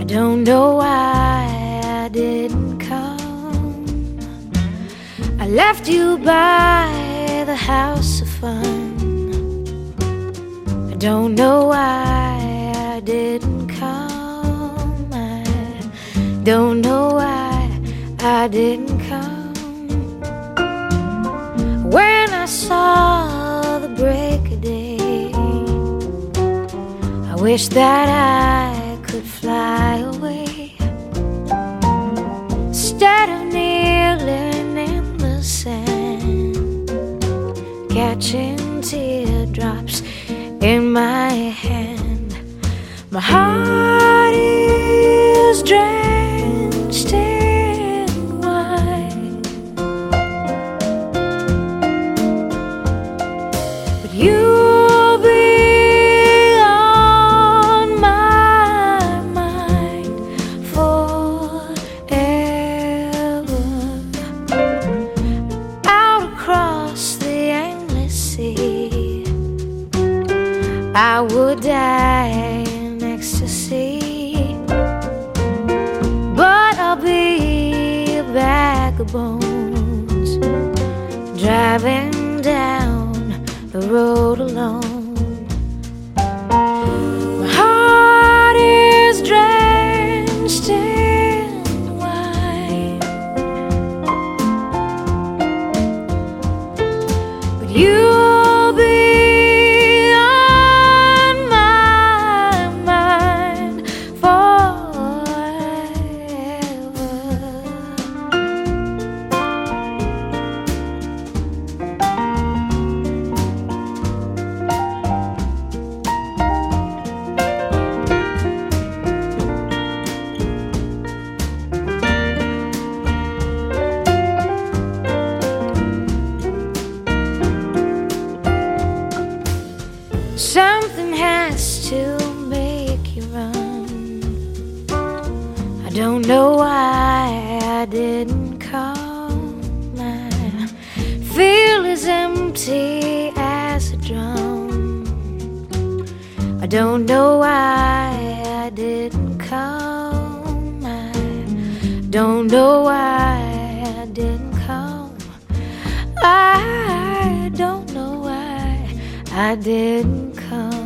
don't know why I didn't come. I left you by the house of fun. I don't know why I didn't come. I don't know why I didn't come. When I saw the break of day, I wish that I could fly away instead of kneeling in the sand, catching teardrops in my hand. My heart is drenched in wine, but you'll be on my mind forever. Out across the endless sea, I would die in ecstasy, but I'll be a bag of bones, driving down the road alone. My heart is drenched in wine, but you'll be on my mind forever. Something has to make you run. I don't know why I didn't come. I feel as empty as a drum. I don't know why I didn't come. I don't know why I didn't come. I don't know why I didn't come.